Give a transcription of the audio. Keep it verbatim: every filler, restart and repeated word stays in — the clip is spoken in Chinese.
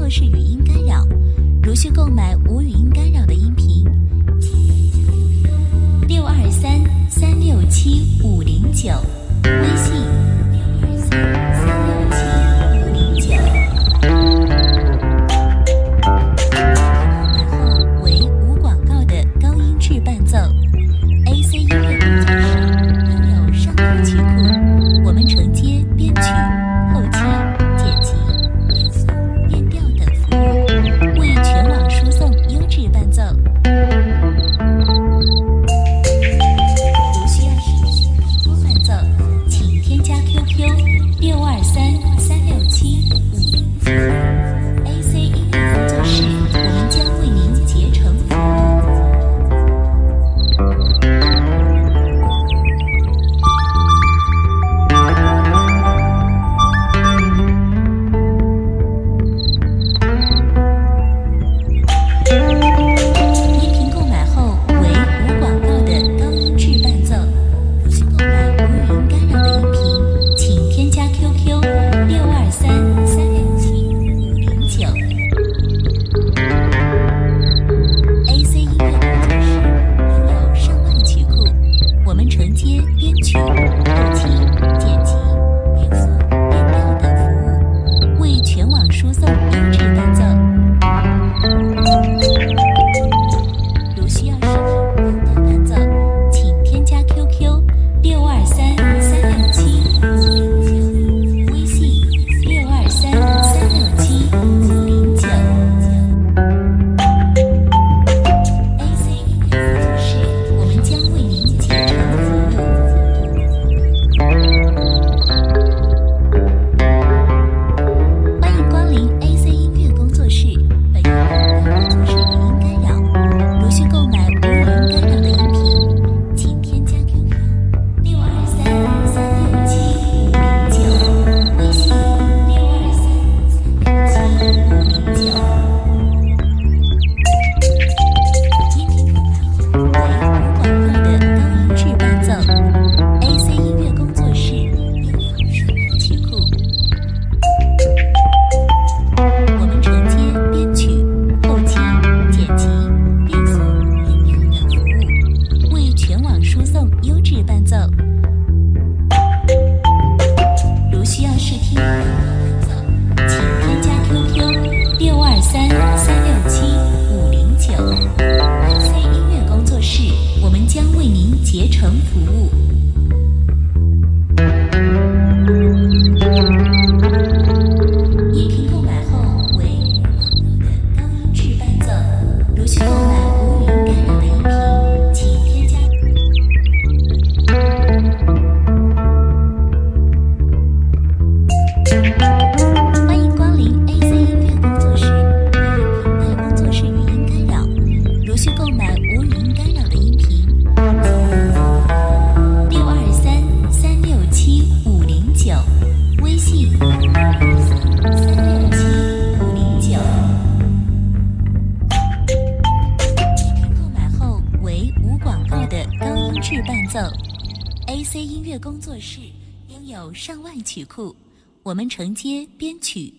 室语音干扰，如需购买无语音干扰的音频，六二三三六七五零九，微信六二三三六七五零九。买后为无广告的高音质伴奏 ，A C 音乐工作室拥有上万曲库，我们承接编曲、后期、剪辑、变速、变调等服务，为全网输送优质伴奏。如需要视频多伴奏，请添加 Q Q 六二三三六七五零九 A C 音乐工作室，我们将为您竭诚服务。音频购买后为无广告的高音质伴奏，如需购买无语音干扰的音频，请添加 Q Q 六二三三六七五零九。A C 音乐工作室拥有上万曲库，我们承接编曲、后期、剪辑、变速、变调等服务，为全网输送优质伴奏。如需要视频多伴奏，请添加 Q Q 六二三三六七五零九，微信六二三三六七五零九。A C 音乐工作室，我们将为您竭诚服务。欢迎光临 A C 音乐工作室，本音乐工作室语音干扰，如需购买无语音干扰的音频，请添加 Q Q 六二三三六七五零九，微信六二三三六七五零九。音频购买后为无广告的高音质伴奏 ，A C 音乐工作室拥有上万曲库，我们承接编曲、后期、剪辑、变速、变调等服务，为全网输送优质伴奏。如需要试听原版伴奏，请添加 Q Q 六二三三六七五零九。A C 音乐工作室，我们将为您竭诚服务。音频购买后为无广告的高音质伴奏，如需购买无语音干扰的音频，请添加。欢迎光临 A C 音乐工作室，本音频的工作室语音干扰，如需购买无语音干扰的音频，六二三三六七五零九，微信六二三三六七五零九。音频购买后为无广告的高音质伴奏 ，A C 音乐工作室拥有上万曲库，我们承接编曲、